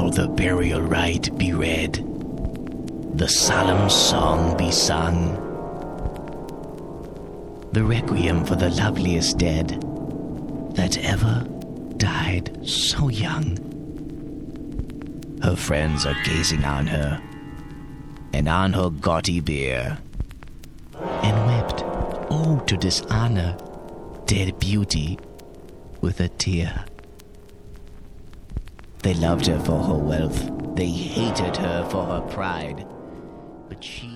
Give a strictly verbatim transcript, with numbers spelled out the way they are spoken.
Now the burial rite be read, the solemn song be sung, the requiem for the loveliest dead that ever died so young. Her friends are gazing on her, and on her gaudy bier, and wept, oh, to dishonor dead beauty with a tear. They loved her for her wealth, they hated her for her pride, but she